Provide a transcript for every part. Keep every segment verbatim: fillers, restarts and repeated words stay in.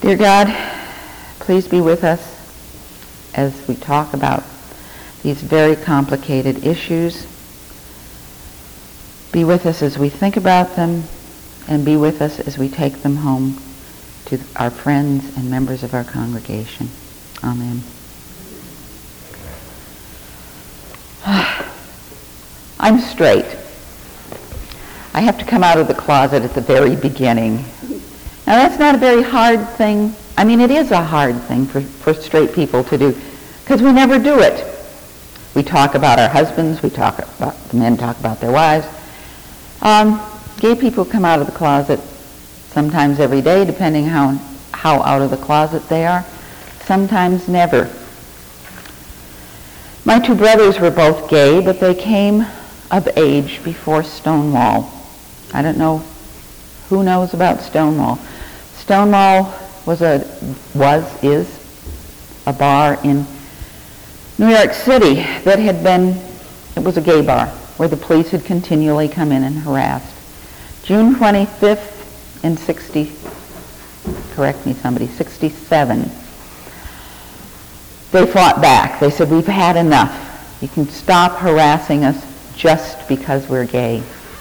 Dear God, please be with us as we talk about these very complicated issues. Be with us as we think about them, and be with us as we take them home to our friends and members of our congregation. Amen. I'm straight. I have to come out of the closet at the very beginning. Now that's not a very hard thing. I mean, it is a hard thing for, for straight people to do, because we never do it. We talk about our husbands, we talk about, the men talk about their wives. Um, gay people come out of the closet sometimes every day, depending how, how out of the closet they are. Sometimes never. My two brothers were both gay, but they came of age before Stonewall. I don't know who knows about Stonewall. Stonewall was a, was, is a bar in New York City that had been, it was a gay bar where the police had continually come in and harassed. June twenty-fifth in sixty, correct me somebody, sixty-seven, they fought back. They said, we've had enough. You can stop harassing us just because we're gay.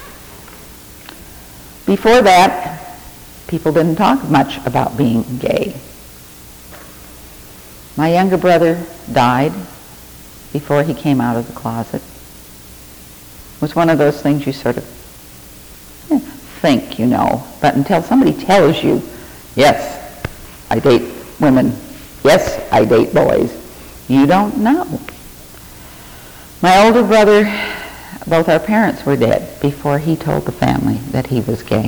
Before that, people didn't talk much about being gay. My younger brother died before he came out of the closet. It was one of those things you sort of eh, think you know, but until somebody tells you, yes, I date women, yes, I date boys, you don't know. My older brother, both our parents were dead before he told the family that he was gay.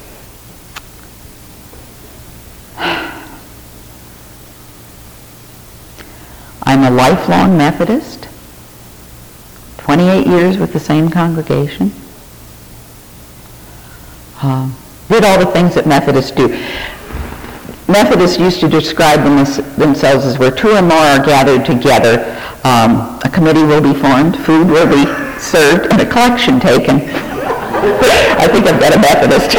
I'm a lifelong Methodist, twenty-eight years with the same congregation. Uh, did all the things that Methodists do. Methodists used to describe them as, themselves as where two or more are gathered together, um, a committee will be formed, food will be served, and a collection taken. I think I've got a Methodist.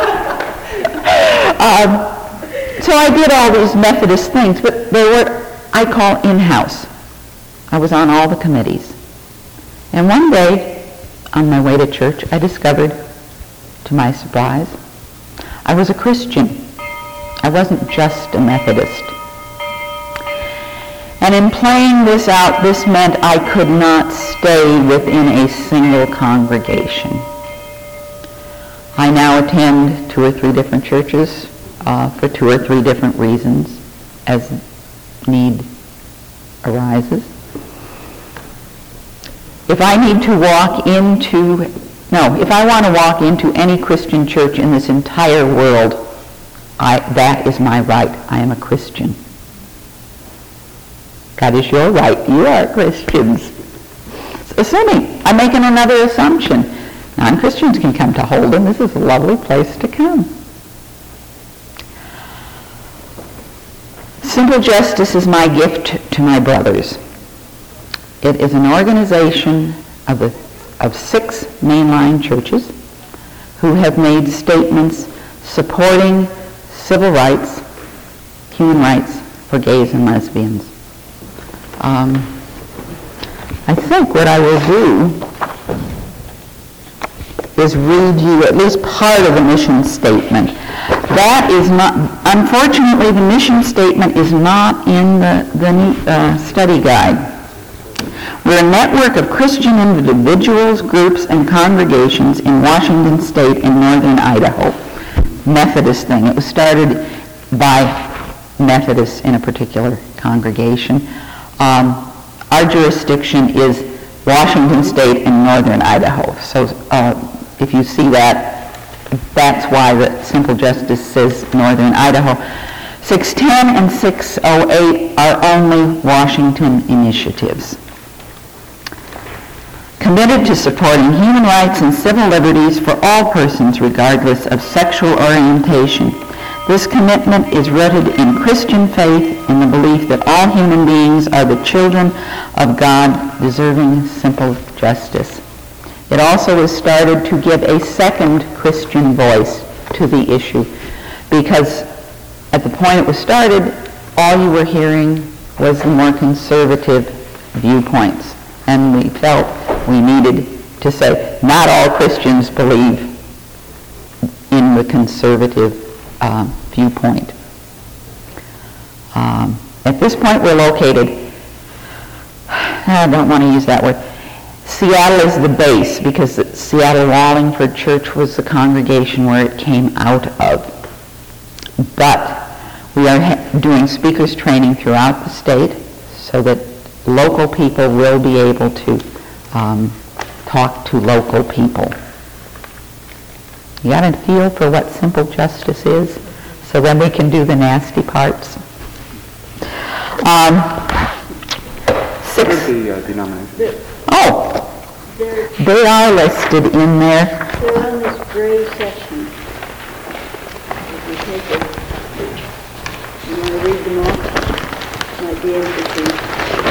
um, so I did all these Methodist things, but they were, I call in-house. I was on all the committees. And one day, on my way to church, I discovered, to my surprise, I was a Christian. I wasn't just a Methodist. And in playing this out, this meant I could not stay within a single congregation. I now attend two or three different churches uh, for two or three different reasons as need arises. If I need to walk into, no, if I want to walk into any Christian church in this entire world, I, that is my right. I am a Christian. That is your right. You are Christians. Assuming, I'm making another assumption. Non-Christians can come to Holden. This is a lovely place to come. Simple Justice is my gift to my brothers. It is an organization of, the, of six mainline churches who have made statements supporting civil rights, human rights for gays and lesbians. Um, I think what I will do is read you at least part of the mission statement. That is not, unfortunately, the mission statement is not in the, the uh, study guide. We're a network of Christian individuals, groups, and congregations in Washington State and northern Idaho. Methodist thing. It was started by Methodists in a particular congregation. Um, our jurisdiction is Washington State and northern Idaho. So uh, if you see that, that's why the Simple Justice says northern Idaho. six ten and six oh eight are only Washington initiatives. Committed to supporting human rights and civil liberties for all persons regardless of sexual orientation. This commitment is rooted in Christian faith and the belief that all human beings are the children of God, deserving simple justice. It also was started to give a second Christian voice to the issue, because at the point it was started, all you were hearing was the more conservative viewpoints. And we felt we needed to say, not all Christians believe in the conservative uh, viewpoint. Um, at this point, we're located, I don't want to use that word, Seattle is the base, because the Seattle Wallingford Church was the congregation where it came out of. But we are ha- doing speakers training throughout the state so that local people will be able to um, talk to local people. You got a feel for what simple justice is? So then we can do the nasty parts. Um, six. What are the uh, denominations? Oh, They're, they are listed in there. they're on this gray section. If you take it, you want to read them off? Might be interesting.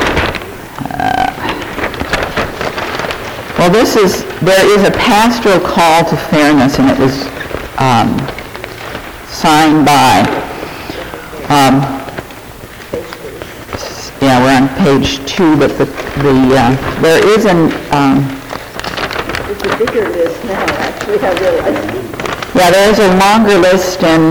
Well, this is, there is a pastoral call to fairness, and it was um, signed by, um, yeah, we're on page two, but the, the uh, there is an, um, It's a bigger list now, actually, I realize. yeah, there is a longer list, and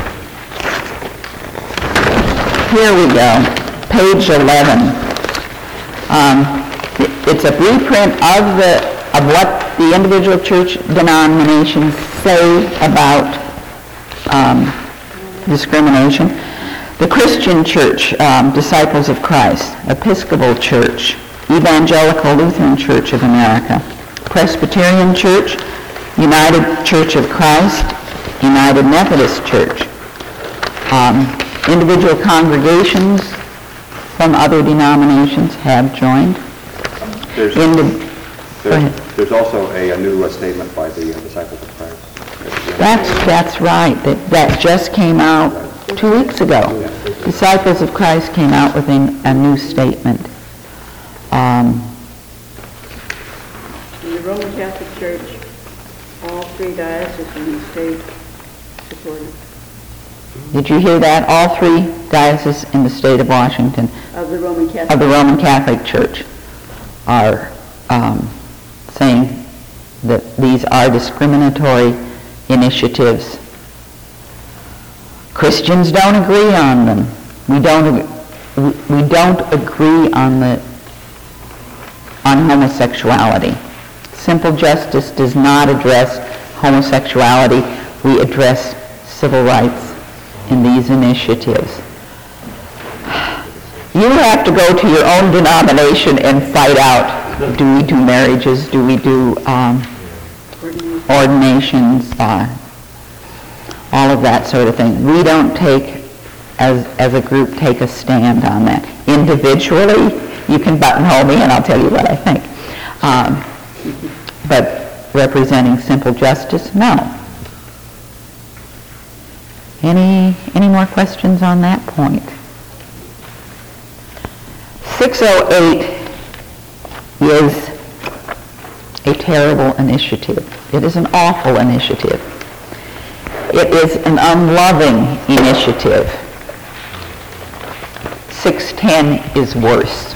here we go, page eleven. Um, It's a blueprint of the of what the individual church denominations say about um, discrimination. The Christian Church, um, Disciples of Christ, Episcopal Church, Evangelical Lutheran Church of America, Presbyterian Church, United Church of Christ, United Methodist Church. Um, individual congregations from other denominations have joined. There's, In the, go there's, ahead. there's also a, a new uh, statement by the uh, Disciples of Christ. That's, that's right. That, that just came out two weeks ago. Disciples of Christ came out with a, a new statement. Um, In the Roman Catholic Church, all three dioceses in the state support it. did you hear that? All three dioceses in the state of Washington Of the Roman of Catholic. the Roman Catholic Church are um, saying that these are discriminatory initiatives. Christians don't agree on them. We don't. ag- We don't agree on the on homosexuality. Simple justice does not address homosexuality. We address civil rights in these initiatives. You have to go to your own denomination and fight out, do we do marriages, do we do um, ordinations, uh, all of that sort of thing. We don't take, as, as a group, take a stand on that. Individually, you can buttonhole me and I'll tell you what I think. Um, but representing simple justice, no. Any, any more questions on that point? six oh eight is a terrible initiative. It is an awful initiative. It is an unloving initiative. six ten is worse.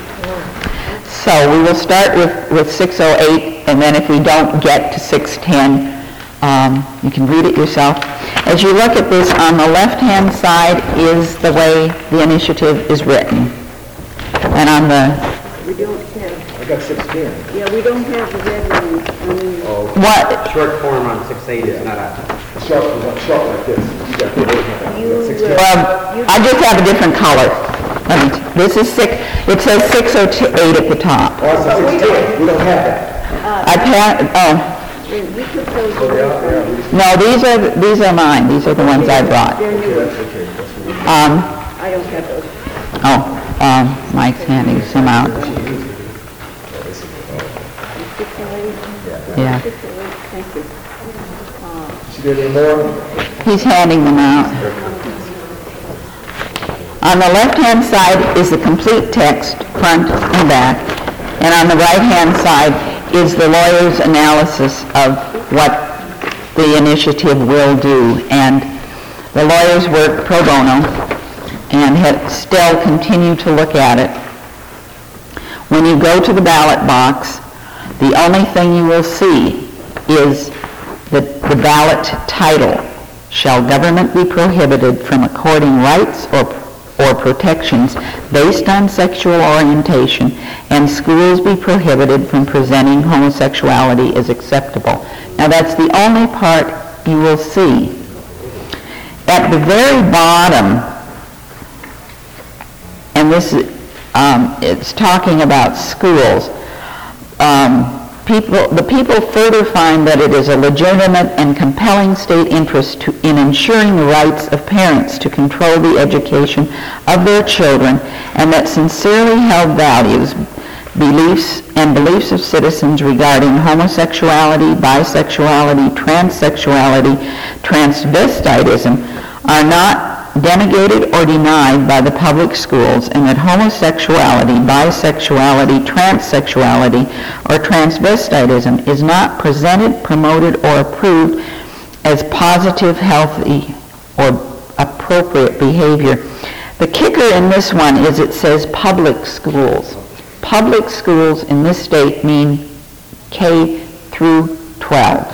So we will start with, with six oh eight, and then if we don't get to six ten, um, you can read it yourself. As you look at this, on the left-hand side is the way the initiative is written. And on the, We don't have, I got sixteen. yeah, we don't have the red ones. I mean, what, Short form on six eight is not a, Short, short like this. You got the original. You got sixteen. well, I just have a different color. Let me t- This is six, it says six oh eight at the top. Oh, it's a sixteen. We don't have that. I pa, oh, we we took those away from, no, these are, these are mine. These are the ones I brought. they're new. Um, I don't have those. oh, um, Mike's handing some out. six oh eight? Yeah. six oh eight, thank you. See there any more? He's handing them out. On the left-hand side is the complete text, front and back, and on the right-hand side is the lawyer's analysis of what the initiative will do. And The lawyers work pro bono and have still continue to look at it. When you go to the ballot box, the only thing you will see is the, the ballot title, "Shall government be prohibited from according rights or, or protections based on sexual orientation, and schools be prohibited from presenting homosexuality as acceptable." Now that's the only part you will see. At the very bottom, and this is, um, it's talking about schools, um, people, the people further find that it is a legitimate and compelling state interest to, in ensuring the rights of parents to control the education of their children, and that sincerely held values, beliefs, and beliefs of citizens regarding homosexuality, bisexuality, transsexuality, transvestitism are not denigrated or denied by the public schools, and that homosexuality, bisexuality, transsexuality, or transvestitism is not presented, promoted, or approved as positive, healthy, or appropriate behavior. The kicker in this one is it says public schools. Public schools in this state mean K through twelve.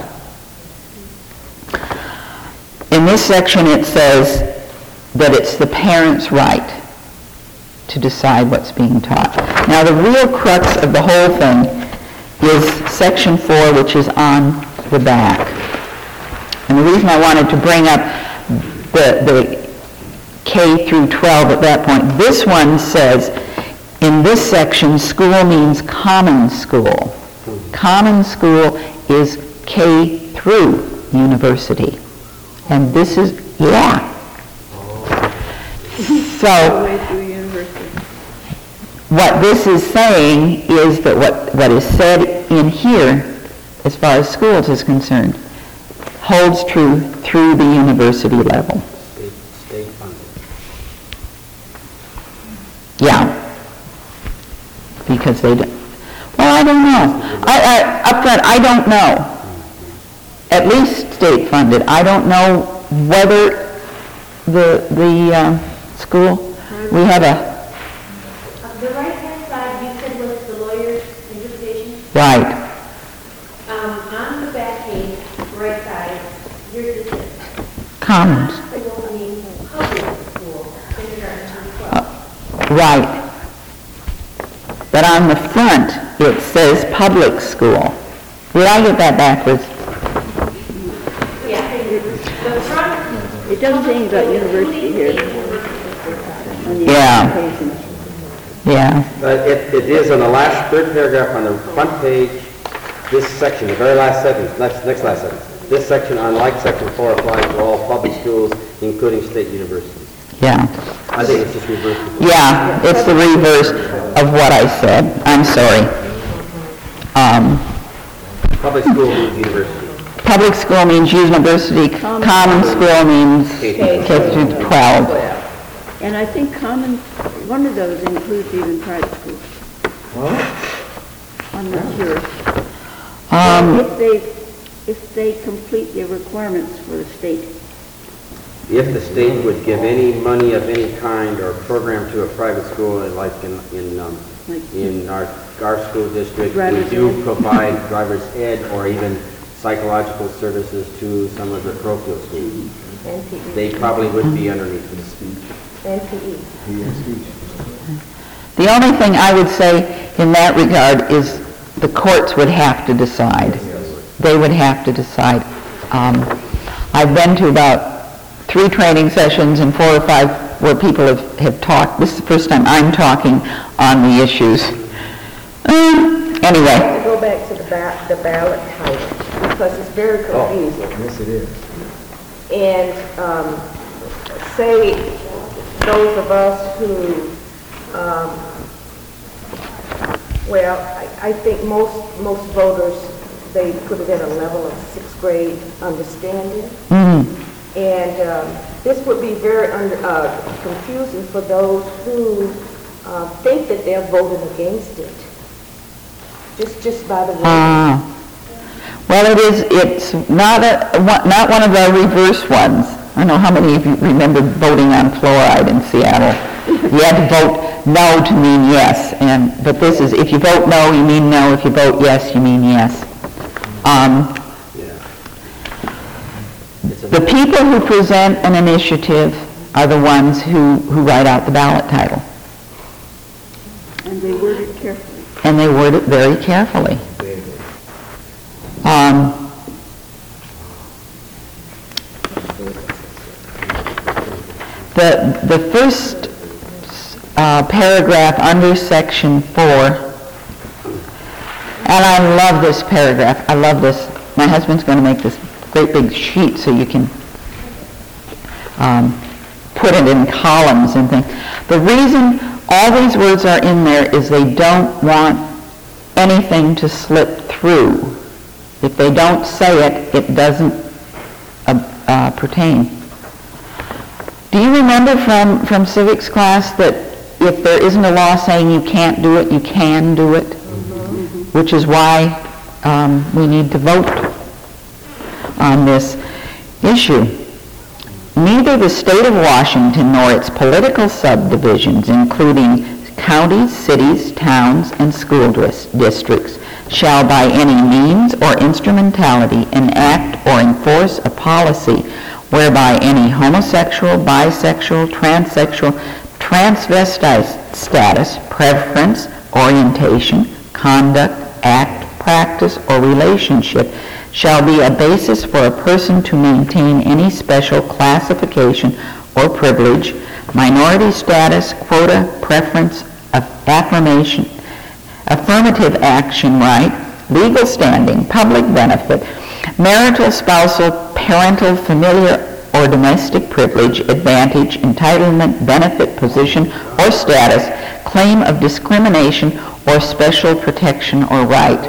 In this section it says that it's the parent's right to decide what's being taught. Now the real crux of the whole thing is section four, which is on the back. And the reason I wanted to bring up the, the K through twelve at that point, this one says, in this section, school means common school. Common school is K through university. And this is, yeah. So, what this is saying is that what, what is said in here, as far as schools is concerned, holds true through the university level. State, state funded. Yeah. Because they don't, well, I don't know. I, I, up front, I don't know. At least state funded. I don't know whether the, the, uh, school, we have a, Uh, The right-hand side, you said was the lawyer's interpretation. right, Um, on the back page, right side, here's the tip. commons, School means public school, kindergarten through twelve. right. But on the front, it says public school. Did I get that backwards? Yeah. The front. It doesn't say anything about university here. On the Yeah. application. Yeah, But it, it is on the last, third paragraph on the front page, this section, the very last sentence, next, next last sentence. This section, unlike section four, applies to all public schools, including state universities. yeah. I think it's just reversed. Yeah, it's the reverse of what I said. I'm sorry. Um, Public school means university. public school means university, common school means K through twelve. And I think common, one of those includes even private schools. I'm not sure. Um, If they, if they complete their requirements for the state. If the state would give any money of any kind or program to a private school, like in, in, um, Like- in our, our school district, we Driver's do ed. provide driver's ed or even psychological services to some of the parochial schools. They probably would be underneath this. The only thing I would say in that regard is the courts would have to decide. They would have to decide. Um, I've been to about three training sessions and four or five where people have, have talked. This is the first time I'm talking on the issues. Um, anyway, To go back to the ba- the ballot type, because it's very confusing. Yes, it is. And, um, say, those of us who, um, well, I, I think most, most voters, they put it at a level of sixth grade understanding. And, um, this would be very under, uh, confusing for those who, uh, think that they're voting against it. Just, just by the way. uh, well, it is, it's not a, one- not one of the reverse ones. I don't know how many of you remember voting on fluoride in Seattle. You had to vote no to mean yes, and, but this is, if you vote no, you mean no. If you vote yes, you mean yes. Um, the people who present an initiative are the ones who, who write out the ballot title. And they word it carefully. And they word it very carefully. Um, the, the first uh, paragraph under section four, and I love this paragraph. I love this. My husband's going to make this great big sheet so you can um, put it in columns and things. The reason all these words are in there is they don't want anything to slip through. If they don't say it, it doesn't uh, uh, pertain. Do you remember from, from civics class that if there isn't a law saying you can't do it, you can do it? Mm-hmm. Which is why um, we need to vote on this issue. Neither the state of Washington nor its political subdivisions, including counties, cities, towns, and school dis- districts, shall by any means or instrumentality enact or enforce a policy whereby any homosexual, bisexual, transsexual, transvestite status, preference, orientation, conduct, act, practice, or relationship shall be a basis for a person to maintain any special classification or privilege, minority status, quota, preference, affirmation, affirmative action right, legal standing, public benefit, marital, spousal, parental, familiar, or domestic privilege, advantage, entitlement, benefit, position, or status, claim of discrimination, or special protection or right.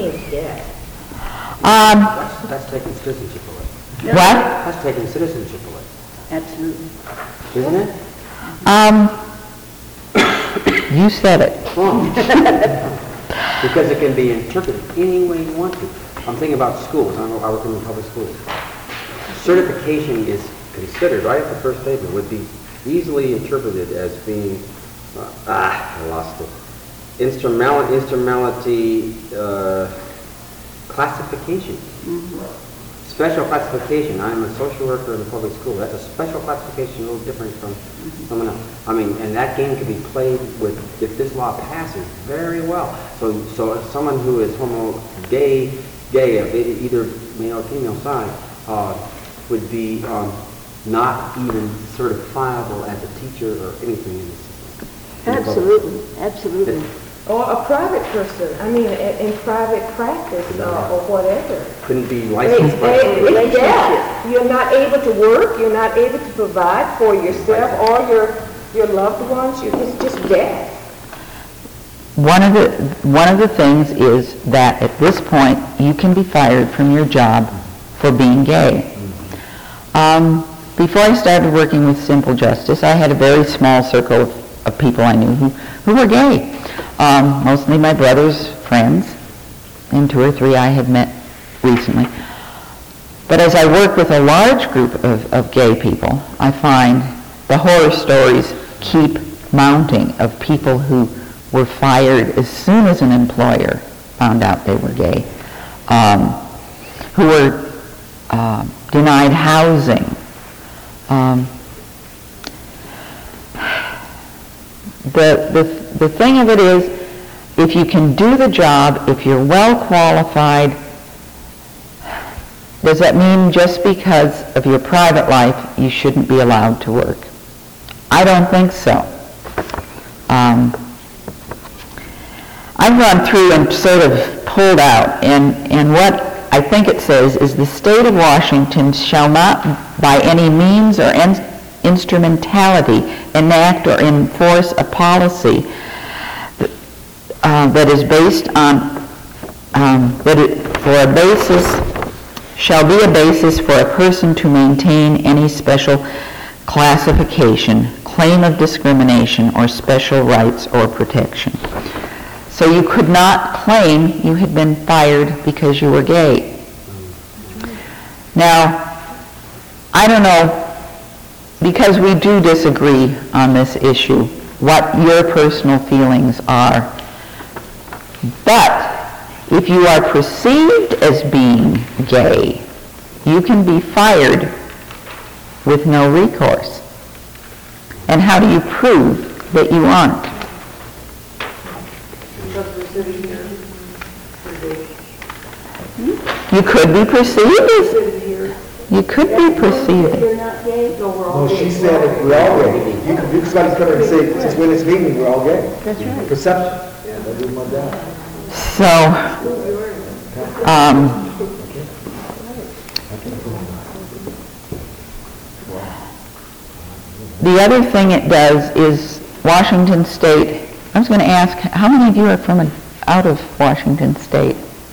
Um, That's, that's taking citizenship away. what? That's taking citizenship away, Absolutely. isn't it? Um, you said it. Wrong. Because it can be interpreted any way you want to. I'm thinking about schools. I know I work in the public schools. Certification is considered, right at the first statement, would be easily interpreted as being, uh, ah, I lost it. Instrumental, instrumentality, uh, classification. Mm-hmm. Special classification. I'm a social worker in the public school. That's a special classification, a little different from mm-hmm. someone else. I mean, and that game can be played with, if this law passes, very well. So, so if someone who is homo, gay, gay, either male or female side, uh, would be um, not even certifiable as a teacher or anything in the system. Absolutely, absolutely. Or a private person, I mean, in, in private practice uh, or whatever. Couldn't be It's, licensed by... it's death. You're not able to work, you're not able to provide for yourself or your your loved ones. You, it's just death. One of the one of the things is that at this point you can be fired from your job for being gay. Um, before I started working with Simple Justice, I had a very small circle of, of people I knew who, who were gay. Um, mostly my brother's friends, and two or three I had met recently. But as I work with a large group of, of gay people, I find the horror stories keep mounting of people who were fired as soon as an employer found out they were gay, um, who were uh, denied housing. Um, the, the, the thing of it is, if you can do the job, if you're well qualified, does that mean just because of your private life you shouldn't be allowed to work? I don't think so. Um, I've gone through and sort of pulled out, and, and what I think it says is the state of Washington shall not by any means or in, instrumentality enact or enforce a policy that, uh, that is based on, um, that it, for a basis, shall be a basis for a person to maintain any special classification, claim of discrimination, or special rights or protection. So you could not claim you had been fired because you were gay. Now, I don't know because we do disagree on this issue, what your personal feelings are. But if you are perceived as being gay, you can be fired with no recourse. And how do you prove that you aren't? You could be perceived as, you could be perceived. They're not gay? No, we're all No, gay. she said that we're all gay. You can, you can somebody come in and say, since we're in this meeting, we're all gay. That's right. Perception. Yeah, that is my job. So, um, the other thing it does is Washington State, I was going to ask, how many of you are from a, out of Washington State?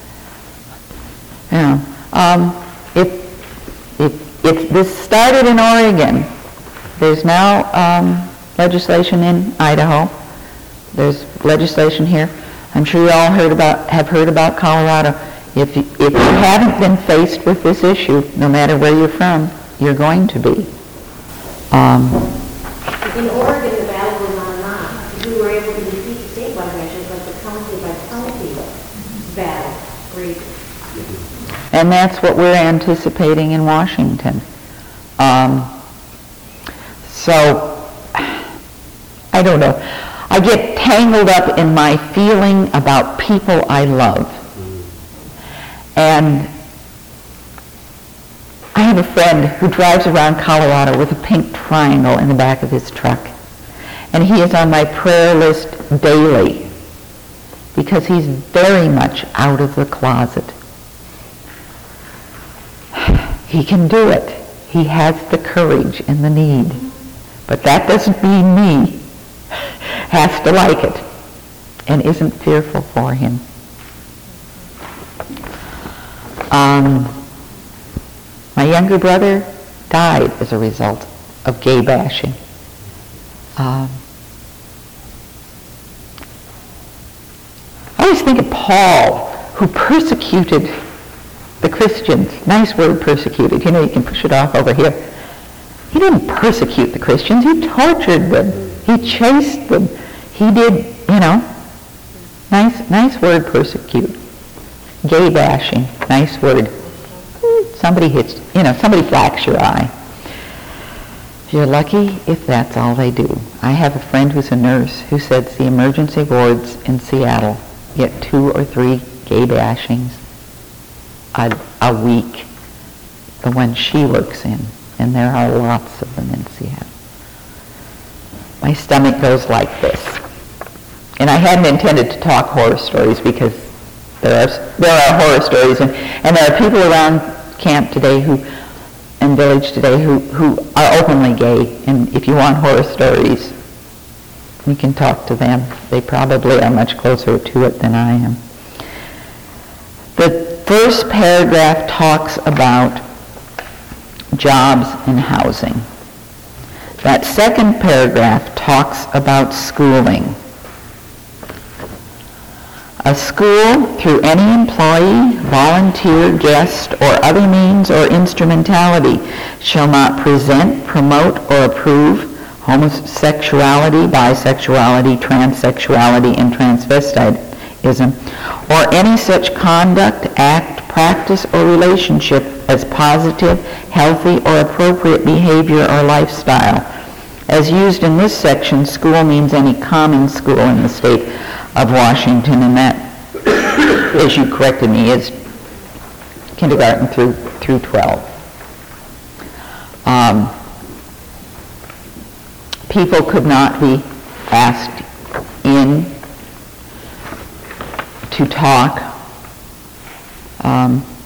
Yeah. Um, if, if, if this started in Oregon, there's now um, legislation in Idaho, there's legislation here. I'm sure you all heard about, have heard about Colorado. If you, if you haven't been faced with this issue, no matter where you're from, you're going to be. Um, In Oregon, the battle was on and on. We were able to defeat the statewide measures, like the county by county battle races. and that's what we're anticipating in Washington. Um, so, I don't know. I get tangled up in my feeling about people I love. And I have a friend who drives around Colorado with a pink triangle in the back of his truck. And he is on my prayer list daily because he's very much out of the closet. He can do it. He has the courage and the need. But that doesn't mean me has to like it and isn't fearful for him. Um, my younger brother died as a result of gay bashing. Um, I always think of Paul, who persecuted the Christians. Nice word, persecuted. You know, you can push it off over here. He didn't persecute the Christians. He tortured them. He chased them. He did, you know, nice, nice word, persecute. Gay bashing, nice word. Somebody hits, you know, somebody blacks your eye. You're lucky if that's all they do. I have a friend who's a nurse who says the emergency wards in Seattle get two or three gay bashings a, a week, the one she works in, and there are lots of them in Seattle. My stomach goes like this. And I hadn't intended to talk horror stories because there are, there are horror stories, and, and there are people around camp today who, and village today who, who are openly gay, and if you want horror stories, you can talk to them. They probably are much closer to it than I am. The first paragraph talks about jobs and housing. That second paragraph talks about schooling. A school, through any employee, volunteer, guest, or other means or instrumentality, shall not present, promote, or approve homosexuality, bisexuality, transsexuality, and transvestitism, or any such conduct, act, practice, or relationship as positive, healthy, or appropriate behavior or lifestyle. As used in this section, school means any common school in the state of Washington, and that, as you corrected me, is kindergarten through through twelve. Um, people could not be asked in to talk. Um,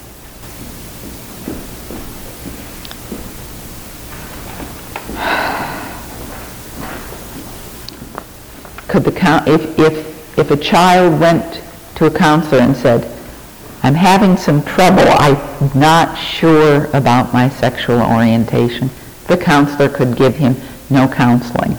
could the count if if If a child went to a counselor and said, I'm having some trouble, I'm not sure about my sexual orientation, the counselor could give him no counseling.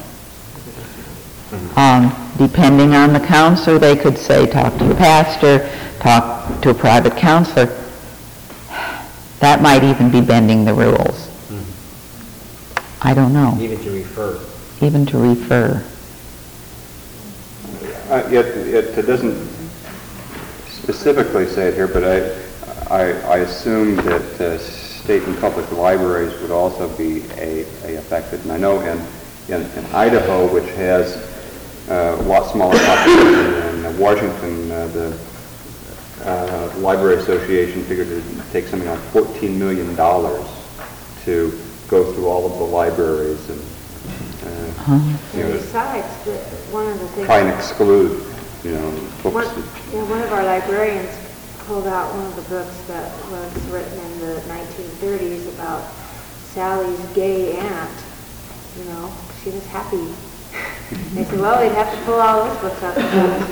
Um, depending on the counselor, they could say, talk to your pastor, talk to a private counselor. That might even be bending the rules. I don't know, Even to refer. even to refer. Uh, It, it it doesn't specifically say it here, but I, I, I assume that uh, state and public libraries would also be a, a affected. And I know in, in, in Idaho, which has uh, a lot smaller population than Washington, uh, the uh, Library Association figured it would take something like fourteen million dollars to go through all of the libraries and uh, you know, Besides, the- one of the things... try and exclude, you know, One, books. yeah, one of our librarians pulled out one of the books that was written in the nineteen thirties about Sally's gay aunt. You know, she was happy. They said, well, they'd have to pull all those books out.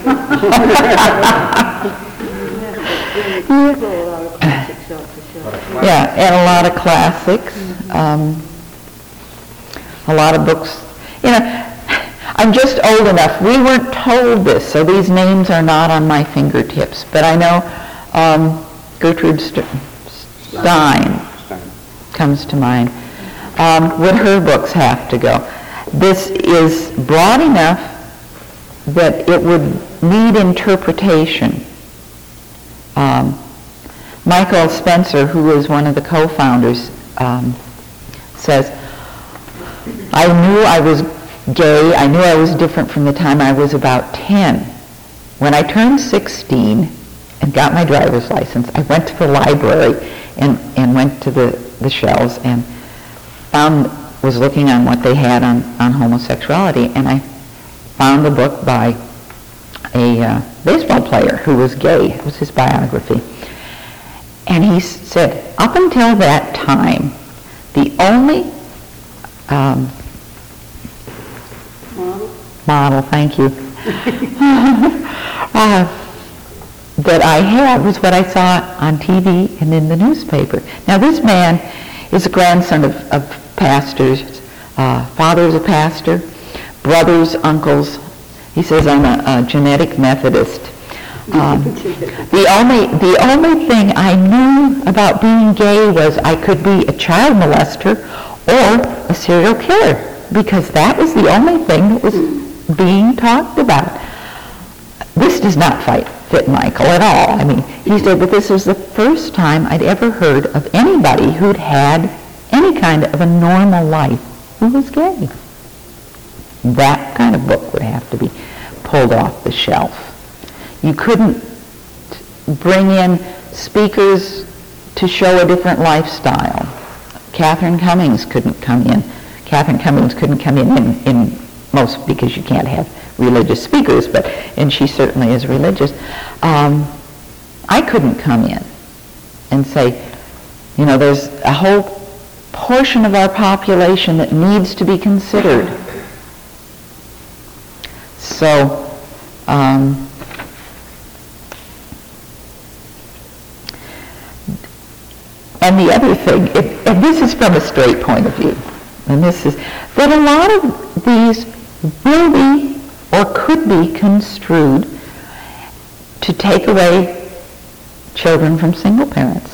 Yeah, and a lot of classics, um, a lot of books. You know, I'm just old enough, we weren't told this, so these names are not on my fingertips, but I know um, Gertrude St- Stein comes to mind. Um, would her books have to go? This is broad enough that it would need interpretation. Um, Michael Spencer, who is one of the co-founders, um, says, I knew I was gay, I knew I was different from the time I was about ten. When I turned sixteen and got my driver's license, I went to the library and, and went to the, the shelves and found, was looking on what they had on, on homosexuality, and I found a book by a uh, baseball player who was gay. It was his biography. And he s- said, up until that time, the only um, Model? model, thank you, uh, that I had was what I saw on T V and in the newspaper. Now, this man is a grandson of, of pastors. Uh, father is a pastor, brothers, uncles. He says, I'm a, a genetic Methodist. Um, the only the only thing I knew about being gay was I could be a child molester or a serial killer, because that was the only thing that was being talked about. This does not fight fit Michael at all. I mean, he said that this was the first time I'd ever heard of anybody who'd had any kind of a normal life who was gay. That kind of book would have to be pulled off the shelf. You couldn't bring in speakers to show a different lifestyle. Catherine Cummings couldn't come in. Catherine Cummings couldn't come in, in in most, because you can't have religious speakers, but, and she certainly is religious. Um, I couldn't come in and say, you know, there's a whole portion of our population that needs to be considered. So, um, and the other thing, if, and this is from a straight point of view, and this is that a lot of these will be or could be construed to take away children from single parents.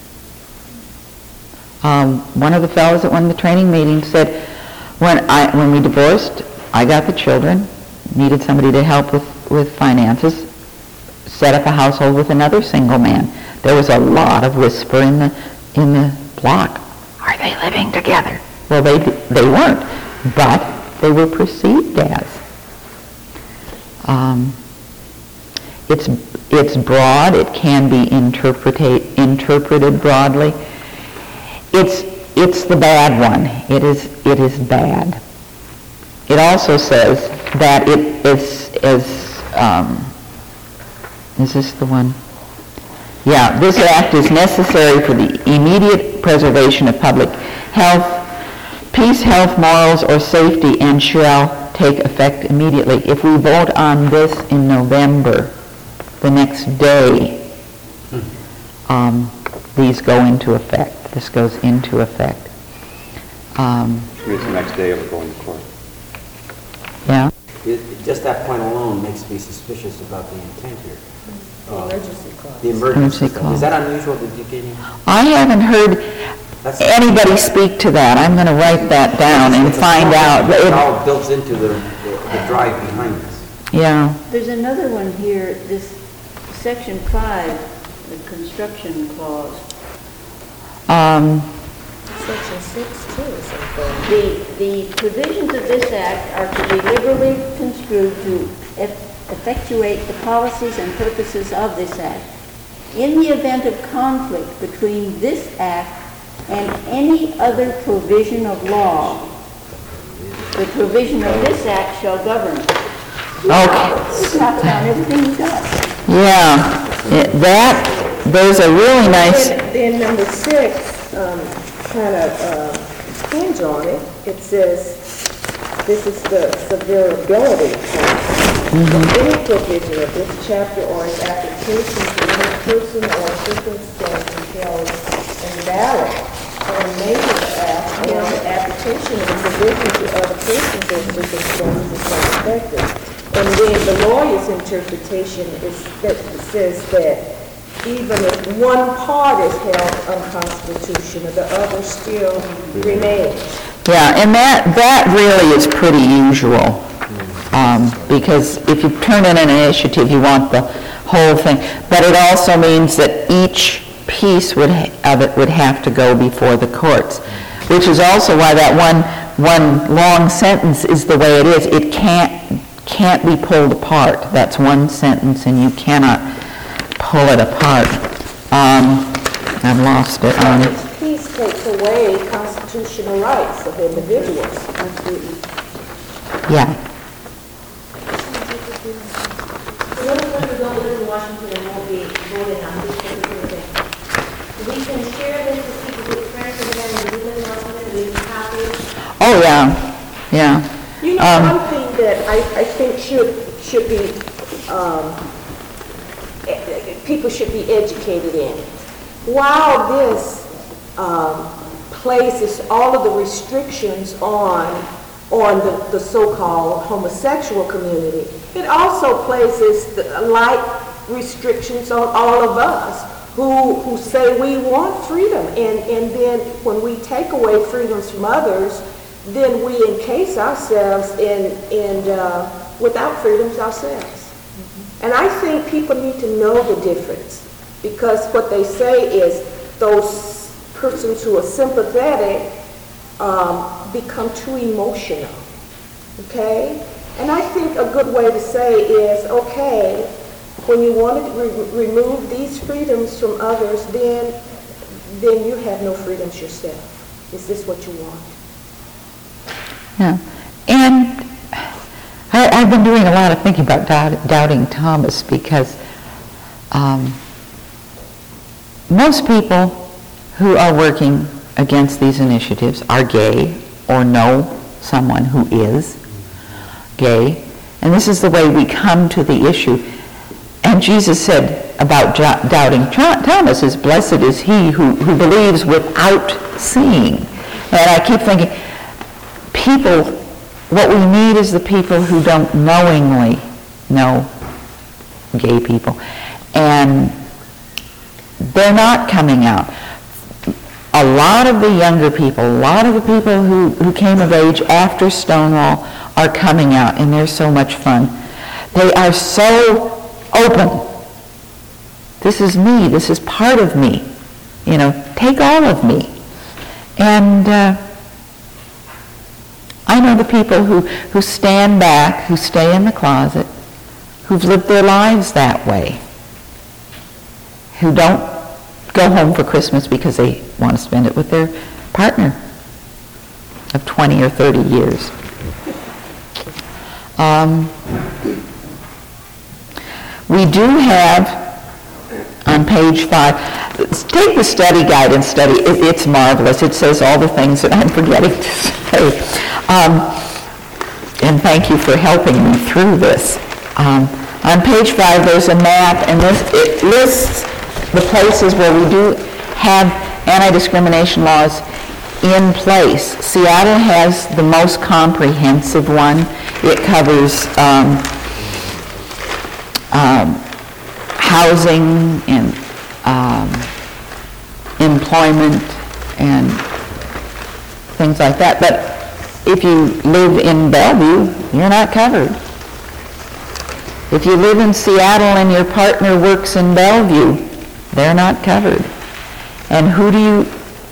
Um, one of the fellows at one of the training meetings said, when I when we divorced, I got the children, needed somebody to help with, with finances, set up a household with another single man. There was a lot of whisper in the in the block. Are they living together? Well, they they weren't, but they were perceived as. Um, it's it's broad. It can be interpreted interpreted broadly. It's it's the bad one. It is it is bad. It also says that it is is um, is this the one? Yeah, this act is necessary for the immediate preservation of public health, peace, health, morals, or safety, and shall take effect immediately. If we vote on this in November, the next day, um, these go into effect. This goes into effect. Um, Which means the next day it would go into court. yeah. It- Just that point alone makes me suspicious about the intent here. Uh, Emergency clause. The emergency Emergency clause. clause. Is that unusual? Did you get any? I haven't heard, That's- anybody speak to that? I'm going to write that down and It's a find small- out. It's It- all built into the, the drive behind this. Yeah, There's another one here, this section five, the construction clause. um, Section six too, is something. The, the provisions of this act are to be liberally construed to eff- effectuate the policies and purposes of this act. In the event of conflict between this act and any other provision of law, the provision of this act shall govern. okay, It's not about everything he does. yeah, It- that, there's a really nice, Then, then number six, um, kind of, uh, hinge on it. It says, this is the severability. Any provision of this chapter or its application to any person or circumstance held invalid or major act, or the application of the provision to other persons or circumstances is not effective. And then the lawyer's interpretation is, that says that even if one part is held unconstitutional, the other still remains. yeah, and that, that really is pretty usual. Um, because if you turn in an initiative, you want the whole thing. But it also means that each piece would, ha- of it would have to go before the courts, which is also why that one, one long sentence is the way it is. It can't, can't be pulled apart. That's one sentence, and you cannot pull it apart. Um, I've lost it. Um, Each piece takes away constitutional rights of individuals. Absolutely. yeah. What if we don't live in Washington and won't be voting on this particular thing? We can share this with people who friends of them who live in Washington, we can copy it. Oh, yeah, yeah. You know, Um, one thing that I, I think should, should be, um, eh, eh, people should be educated in. While this, um, places all of the restrictions on, on the, the so-called homosexual community, it also places the like restrictions on all of us who, who say we want freedom. And, and then when we take away freedoms from others, then we encase ourselves in, in, uh, without freedoms ourselves. And I think people need to know the difference, because what they say is those persons who are sympathetic um, become too emotional, okay? And I think a good way to say is, okay, when you want to re- remove these freedoms from others, then, then you have no freedoms yourself. Is this what you want? Yeah, and I, I've been doing a lot of thinking about doubt, doubting Thomas, because um, most people who are working against these initiatives are gay or know someone who is gay, and this is the way we come to the issue. And Jesus said about jo- doubting Thomas is, blessed is he who, who believes without seeing. And I keep thinking, people, what we need is the people who don't knowingly know gay people. And they're not coming out. A lot of the younger people, a lot of the people who, who came of age after Stonewall are coming out, and they're so much fun. They are so open. This is me. This is part of me. You know, take all of me. And uh, I know the people who, who stand back, who stay in the closet, who've lived their lives that way, who don't go home for Christmas because they want to spend it with their partner of twenty or thirty years. Um, we do have, on page five, take the study guide and study. It, it's marvelous. It says all the things that I'm forgetting to say. Um, and thank you for helping me through this. Um, on page five, there's a map, and this, it lists the places where we do have anti-discrimination laws in place. Seattle has the most comprehensive one. It covers um, um, housing and um, employment and things like that. But if you live in Bellevue, you're not covered. If you live in Seattle and your partner works in Bellevue, they're not covered. And who do you...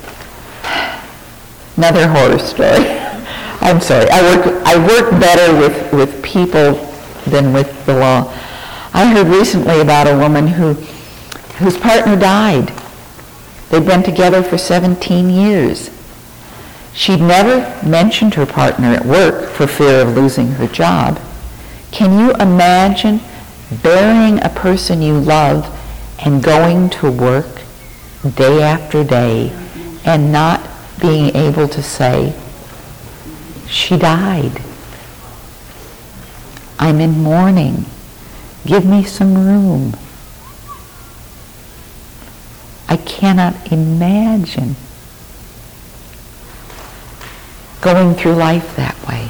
Another horror story. I'm sorry. I work I work better with, with people than with the law. I heard recently about a woman who whose partner died. They'd been together for seventeen years. She'd never mentioned her partner at work for fear of losing her job. Can you imagine burying a person you love and going to work day after day and not being able to say, she died. I'm in mourning. Give me some room. I cannot imagine going through life that way.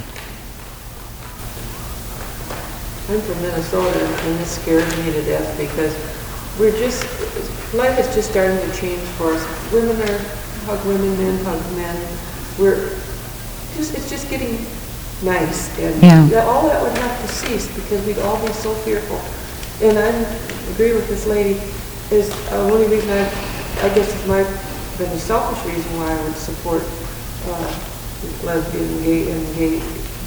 I'm from Minnesota, and this scares me to death because we're just, life is just starting to change for us. Women are, hug women, men hug men. We're just, it's just getting nice, and Yeah. that, all that would have to cease because we'd all be so fearful. And I agree with this lady, is uh, one of the reasons I, I guess it's my, been a selfish reason why I would support uh, lesbian, gay, and gay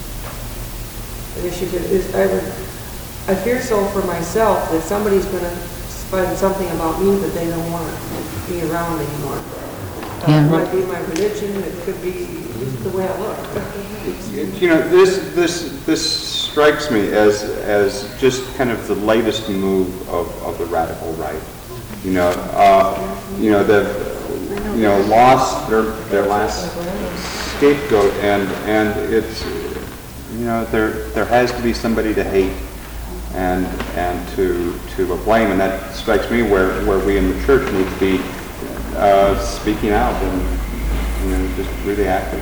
issues is I would, I fear so for myself that somebody's going to find something about me that they don't want to be around anymore. Uh, Yeah. It might be my religion, it could be just the way I look. You know, this, this, this strikes me as, as just kind of the latest move of, of the radical right. You know, uh, you know, the, you know, lost their, their last scapegoat, and, and it's, you know, there, there has to be somebody to hate and, and to, to blame, and that strikes me where, where we in the church need to be uh, speaking out and, you know, just really active.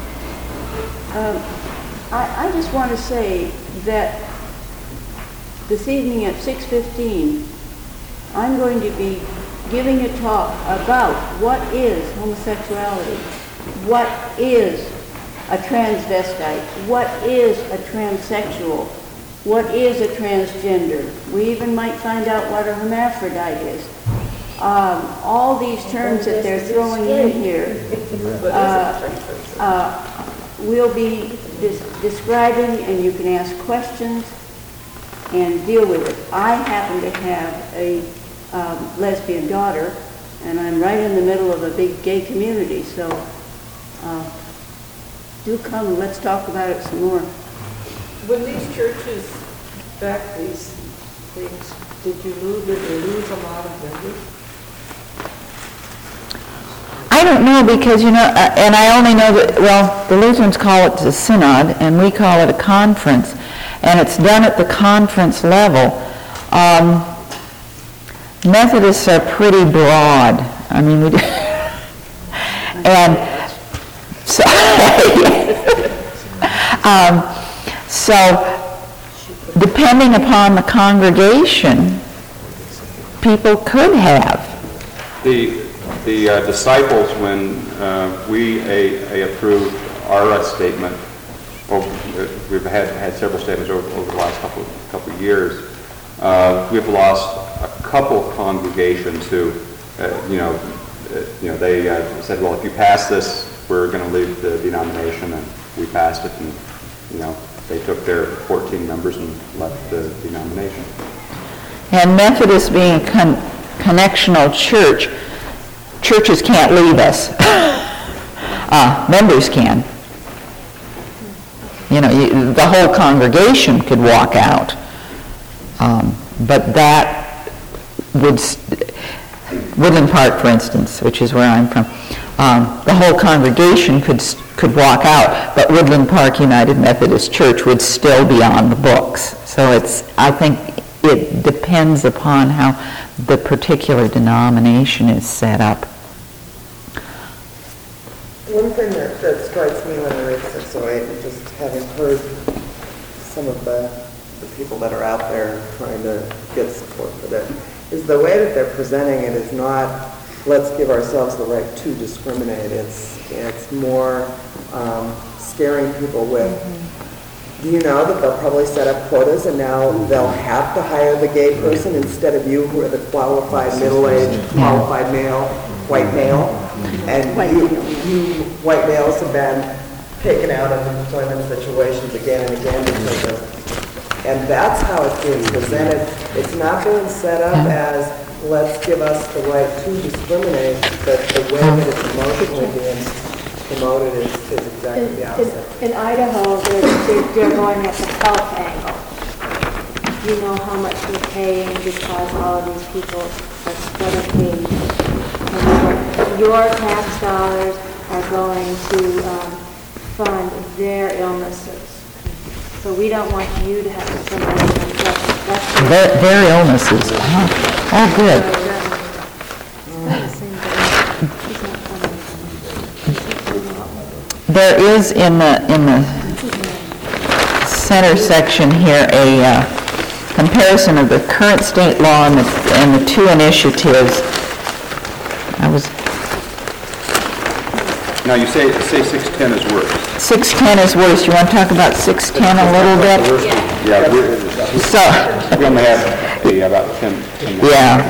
Um, I, I just want to say that this evening at six fifteen, I'm going to be giving a talk about what is homosexuality, what is a transvestite, what is a transsexual, what is a transgender. We even might find out what a hermaphrodite is. Um, all these terms that they're throwing in here, uh, uh, we'll be des- describing, and you can ask questions and deal with it. I happen to have a um, lesbian daughter, and I'm right in the middle of a big gay community, so uh, do come and let's talk about it some more. When these churches back these things, did you lose, did they lose a lot of members? I don't know, because, you know, uh, and I only know that, well, the Lutherans call it the synod, and we call it a conference, and it's done at the conference level. Um, Methodists are pretty broad. I mean, we do, and so, um, so depending upon the congregation, people could have. The the uh, disciples, when uh, we a, a approved our uh, statement, over, we've had had several statements over, over the last couple couple of years. Uh, we've lost a couple congregations who, uh, you know, uh, you know, they uh, said, well, if you pass this, we're going to leave the denomination, and we passed it, and you know, they took their fourteen members and left the denomination. And Methodist being a con- connectional church, churches can't leave us. uh, members can. You know, you, the whole congregation could walk out. Um, but that would, st- Woodland Park, for instance, which is where I'm from, um, the whole congregation could could walk out, but Woodland Park United Methodist Church would still be on the books. So it's, I think it depends upon how the particular denomination is set up. One thing that, that strikes me when I read six oh eight, and just having heard some of the, the people that are out there trying to get support for that, is the way that they're presenting it is not let's give ourselves the right to discriminate. It's, it's more um, scaring people with, do you know that they'll probably set up quotas and now they'll have to hire the gay person instead of you who are the qualified middle-aged, qualified male, white male? And you, you white males have been taken out of employment situations again and again because of, and that's how it's being presented. It's not being set up as, let's give us the right to discriminate, but the way that it's emotionally being promoted is, is exactly the opposite. In Idaho, they're, they're they're going at the health angle. You know how much we're paying because all of these people are split a fee. And your your tax dollars are going to um, fund their illnesses. So we don't want you to have to fund anything. That's Their, their illnesses. Uh-huh. Oh, good. There is in the in the center section here a uh, comparison of the current state law and the, and the two initiatives. I was Now, you say, say six ten is worse. six ten is worse. You want to talk about six ten a little bit? Yeah, we're, So, we only have a, about ten. ten yeah.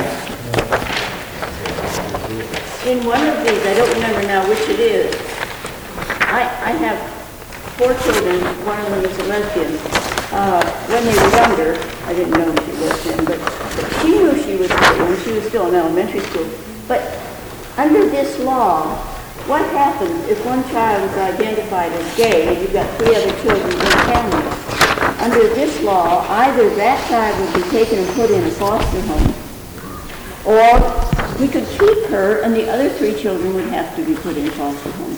In one of these, I don't remember now which it is, I, I have four children, one of them is a lesbian. Uh, when they were younger, I didn't know she was then, but but she knew she was gay when she was still in elementary school. But under this law, what happens if one child is identified as gay and you've got three other children in the family? Under this law, either that child would be taken and put in a foster home, or we could keep her and the other three children would have to be put in foster homes.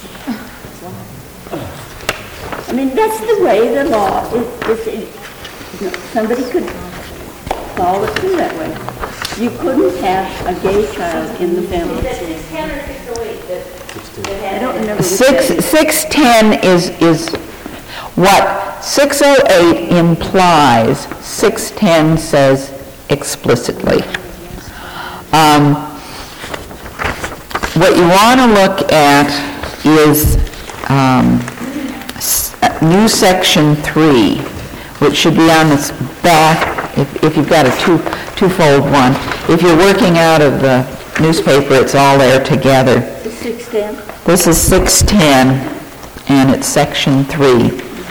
I mean, that's the way the law is, is, is you know, somebody could follow it through that way. You couldn't have a gay child in the family. Is that six ten or six oh eight that, that had I don't remember which Six, that is. six ten is, is what six oh eight implies, six ten says explicitly. Um, what you want to look at is um, s- new section three, which should be on this back, if, if you've got a two, twofold one. If you're working out of the newspaper, it's all there together. The six ten? This is six ten, and it's section three.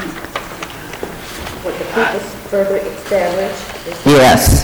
What the people further establish. Yes.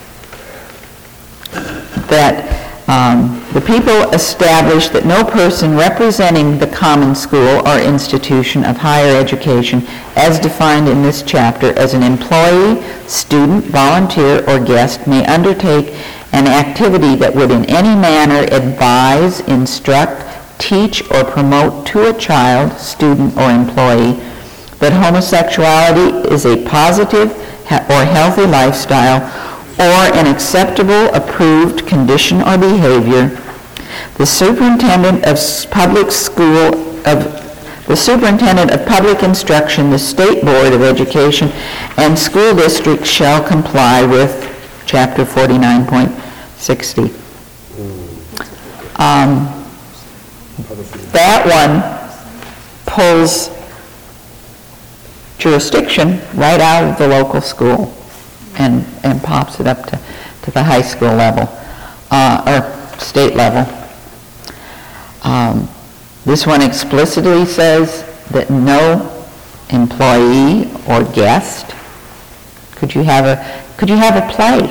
That um, the people establish that no person representing the common school or institution of higher education as defined in this chapter as an employee, student, volunteer, or guest may undertake an activity that would in any manner advise, instruct, teach, or promote to a child, student, or employee that homosexuality is a positive ha- or healthy lifestyle or an acceptable, approved condition or behavior. The superintendent of s- public school of the superintendent of public instruction, the State Board of Education, and school districts shall comply with Chapter forty-nine point sixty. Um, that one pulls jurisdiction right out of the local school and, and pops it up to, to the high school level, uh, or state level. Um, this one explicitly says that no employee or guest, could you have a, could you have a play?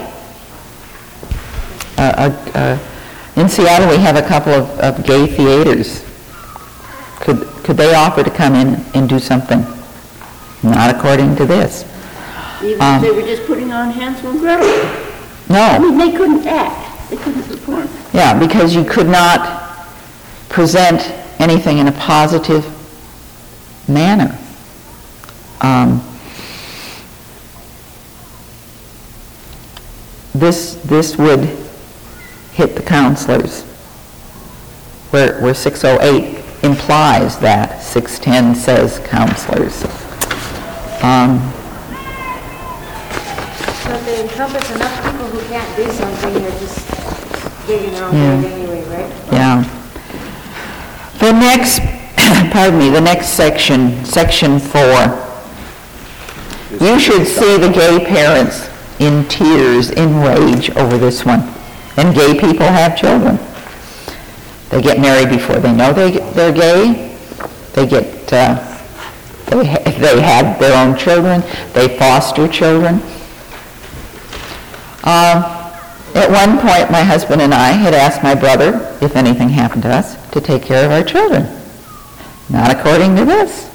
Uh, uh, uh, in Seattle, we have a couple of, of gay theaters. Could, could they offer to come in and do something? Not according to this. Even Um, if they were just putting on Hansel and Gretel. I No, mean, they couldn't act, they couldn't perform. yeah, because you could not present anything in a positive manner. Um, this, this would hit the counselors, where, where six oh eight implies that, six ten says counselors. Um, So if they encompass enough people who can't do something, they're just big in their own Yeah. right anyway, right? Yeah. The next, pardon me, the next section, section four. You should see the gay parents in tears, in rage over this one. And gay people have children. They get married before they know they, they're gay. They get, uh, they, ha- they have their own children. They foster children. Uh, at one point, my husband and I had asked my brother, if anything happened to us, to take care of our children. Not according to this.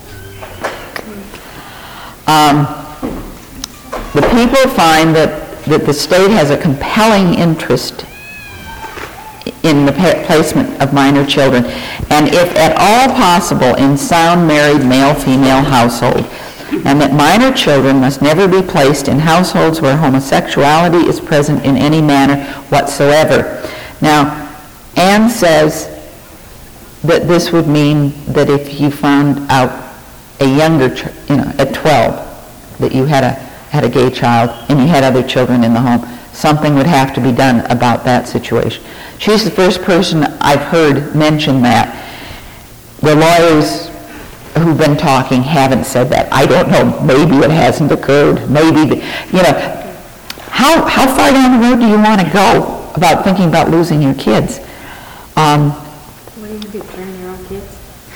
Um, the people find that, that the state has a compelling interest in the pa- placement of minor children, and if at all possible, in sound married male-female household, and that minor children must never be placed in households where homosexuality is present in any manner whatsoever. Now, Anne says that this would mean that if you found out a younger, ch- you know, at twelve, that you had a had a gay child and you had other children in the home, something would have to be done about that situation. She's the first person I've heard mention that. The lawyers who've been talking haven't said that. I don't know. Maybe it hasn't occurred. Maybe, the, you know, how how far down the road do you want to go about thinking about losing your kids? Um, What do you do, turn your own kids?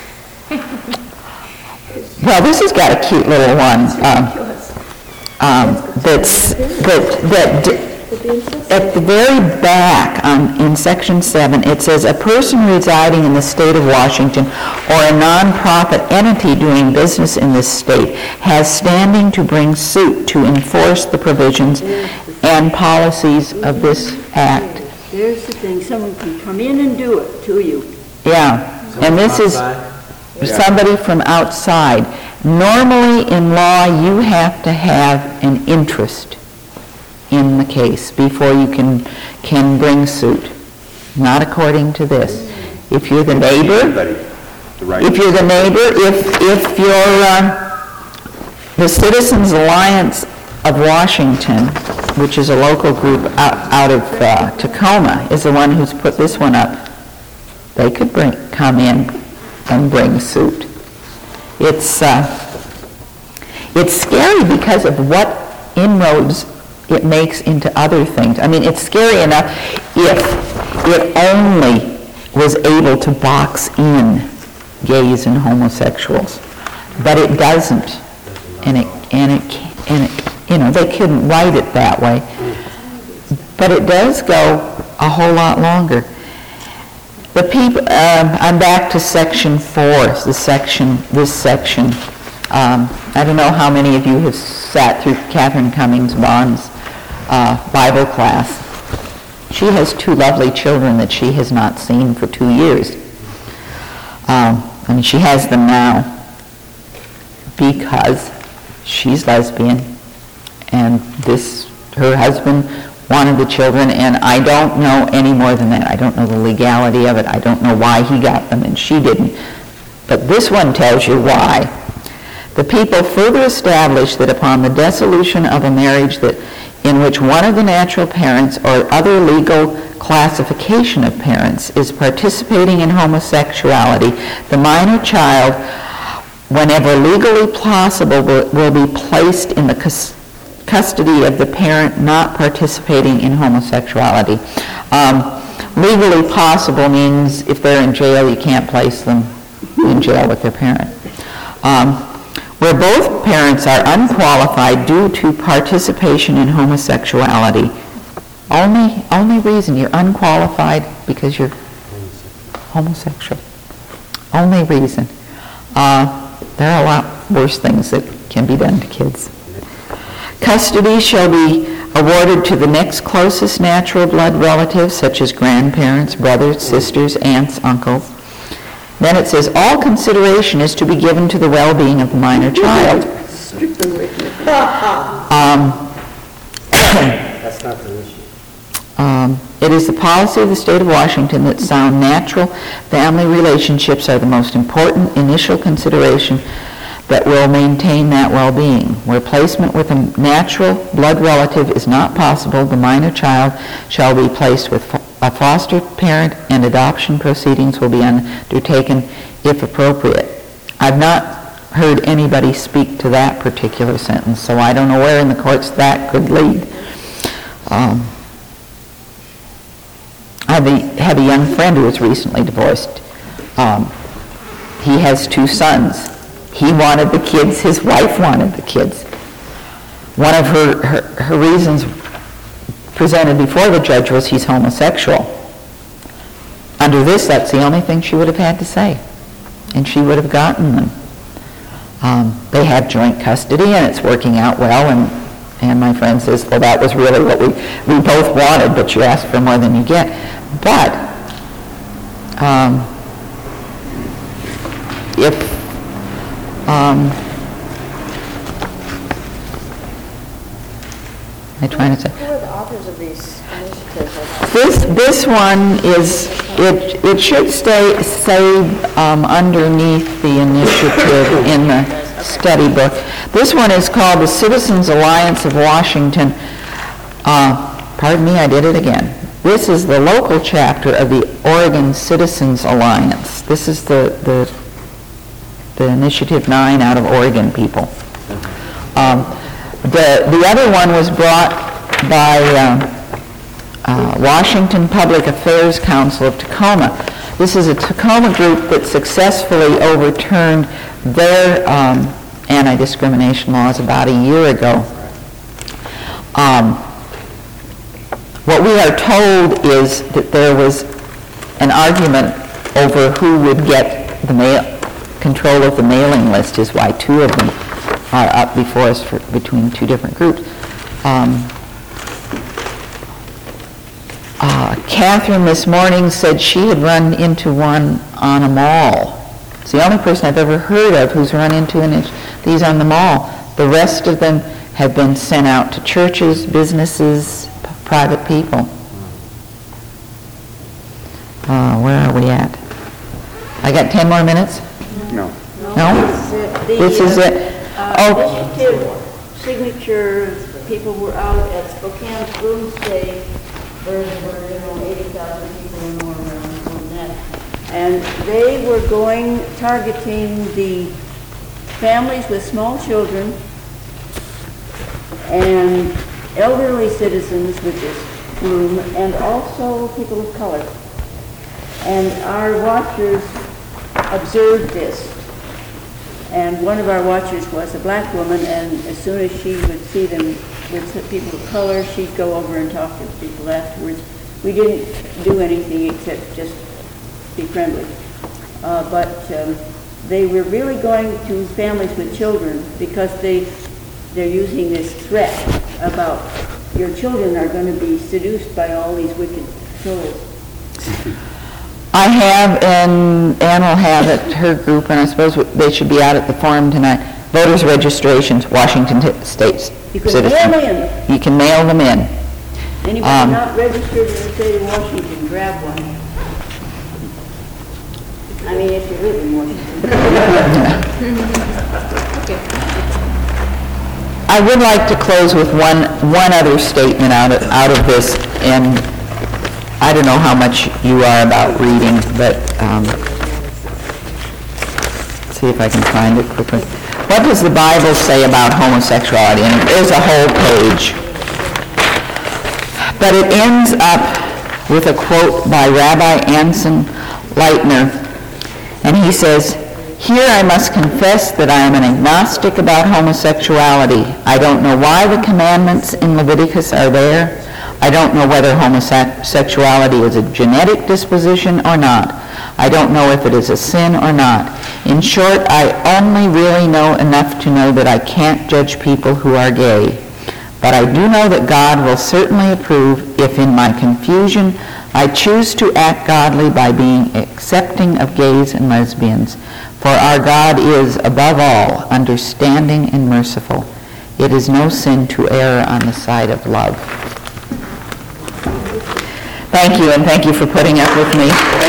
well, this has got a cute little one. Um, um, that's that that. D- At the very back, um, in section seven, it says, a person residing in the state of Washington or a nonprofit entity doing business in this state has standing to bring suit to enforce the provisions and policies of this act. There's the thing, someone can come in and do it to you. Yeah, and this is Outside? somebody from outside. Normally, in law, you have to have an interest in the case before you can can bring suit. Not according to this. If you're the neighbor, The right- if you're the neighbor, if if you're uh, the Citizens Alliance of Washington, which is a local group out, out of uh, Tacoma, is the one who's put this one up. They could bring come in and bring suit. It's uh, it's scary because of what inroads it makes into other things. I mean, it's scary enough if it only was able to box in gays and homosexuals, but it doesn't, and it and it ca- and it you know they couldn't write it that way, but it does go a whole lot longer. The people. Um, I'm back to section four. The section. This section. Um, I don't know how many of you have sat through Catherine Cummings Bond's uh, Bible class. She has two lovely children that she has not seen for two years. Um, I mean, she has them now because she's lesbian, and this, her husband wanted the children, and I don't know any more than that. I don't know the legality of it. I don't know why he got them and she didn't. But this one tells you why. The people further establish that upon the dissolution of a marriage that in which one of the natural parents or other legal classification of parents is participating in homosexuality, the minor child, whenever legally possible, will, will be placed in the cus- custody of the parent not participating in homosexuality. Um, legally possible means if they're in jail, you can't place them in jail with their parent. Um, where both parents are unqualified due to participation in homosexuality. Only, only reason you're unqualified because you're homosexual. Only reason. Uh, there are a lot worse things that can be done to kids. Custody shall be awarded to the next closest natural blood relatives, such as grandparents, brothers, sisters, aunts, uncles. Then it says, all consideration is to be given to the well-being of the minor child. um, That's not the issue. um, it is the policy of the state of Washington that sound natural family relationships are the most important initial consideration that will maintain that well-being. Where placement with a natural blood relative is not possible, the minor child shall be placed with a foster parent and adoption proceedings will be undertaken if appropriate. I've not heard anybody speak to that particular sentence, so I don't know where in the courts that could lead. Um, I have a, have a young friend who was recently divorced. Um, he has two sons. He wanted the kids, his wife wanted the kids. One of her, her, her reasons presented before the judge was he's homosexual. Under this, that's the only thing she would have had to say, and she would have gotten them. Um, they have joint custody, and it's working out well, and, and my friend says, well, that was really what we, we both wanted, but you ask for more than you get. But um, if um, I'm trying to say, Who are the authors of these initiatives? This, this one is, it, it should stay, say um, underneath the initiative in the study book. This one is called the Citizens Alliance of Washington. Uh, pardon me, I did it again. This is the local chapter of the Oregon Citizens Alliance. This is the, the, the Initiative nine out of Oregon people. Um, the, the other one was brought by uh, Uh, Washington Public Affairs Council of Tacoma. This is a Tacoma group that successfully overturned their um, anti-discrimination laws about a year ago. Um, what we are told is that there was an argument over who would get the mail, control of the mailing list, is why two of them are up before us for, between two different groups. Um, Uh, Catherine this morning said she had run into one on a mall. It's the only person I've ever heard of who's run into an, these on the mall. The rest of them have been sent out to churches, businesses, p- private people. Uh, where are we at? I got ten more minutes? No. No? This is it. Uh, Oh, Initiative signature, people were out at Spokane Bloom's Day, where there were, you know, eighty thousand people or more around on that. And they were going, targeting the families with small children and elderly citizens, which is Bloom, and also people of color. And our watchers observed this. And one of our watchers was a black woman, and as soon as she would see them with people of color, she'd go over and talk to people afterwards. We didn't do anything except just be friendly. Uh, but um, they were really going to families with children because they, they're using this threat about your children are going to be seduced by all these wicked souls. I have, and Ann will have at her group, and I suppose they should be out at the forum tonight. Voters registrations, Washington t- State You can citizens. mail in. You can mail them in. Anybody Um, not registered in the state of Washington, grab one. I mean, if you live in Washington. I would like to close with one, one other statement out of, out of this, and I don't know how much you are about reading, but um, let's see if I can find it quickly. What does the Bible say about homosexuality? And there's a whole page. But it ends up with a quote by Rabbi Anson Leitner, and he says, "Here I must confess that I am an agnostic about homosexuality. I don't know why the commandments in Leviticus are there. I don't know whether homosexuality is a genetic disposition or not. I don't know if it is a sin or not. In short, I only really know enough to know that I can't judge people who are gay. But I do know that God will certainly approve if in my confusion I choose to act godly by being accepting of gays and lesbians. For our God is, above all, understanding and merciful. It is no sin to err on the side of love." Thank you, and thank you for putting up with me.